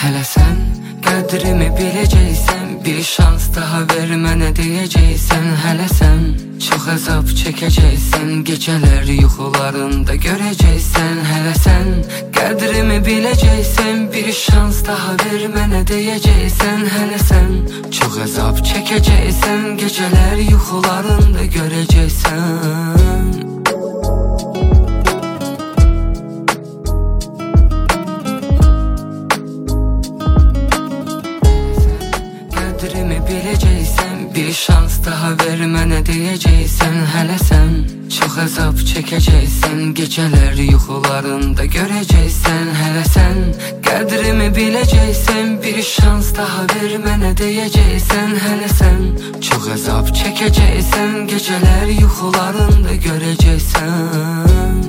Hələ sən qədrimi biləcəksən, bir şans daha ver mənə deyəcəksən. Hələ sən çox əzab çəkəcəksən, gecələr yuxularında görəcəksən. Hələ sən qədrimi biləcəksən, bir şans daha ver mənə deyəcəksən. Hələ sən çox əzab çəkəcəksən, gecələr yuxularında görəcəksən. Qədrimi biləcəksən, bir şans daha ver mənə deyəcəksən. Hələ sən çox əzab çəkəcəksən, gecələr yuxularında görəcəksən. Hələ sən qədrimi biləcəksən, bir şans daha ver mənə deyəcəksən. Hələ sən çox əzab çəkəcəksən, gecələr yuxularında görəcəksən.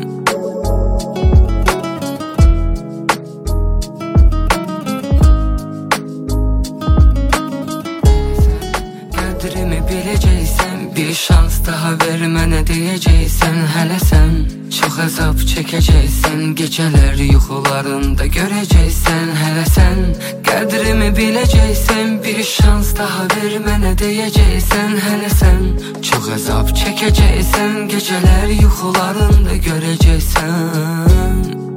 Qədrimi biləcəksən, bir şans daha ver mənə deyəcəksən. Hələ sən çox əzab çəkəcəksən, gecələr yuxularında görəcəksən. Hələ sən qədrimi biləcəksən, bir şans daha ver mənə deyəcəksən. Hələ sən çox əzab çəkəcəksən, gecələr yuxularında görəcəksən.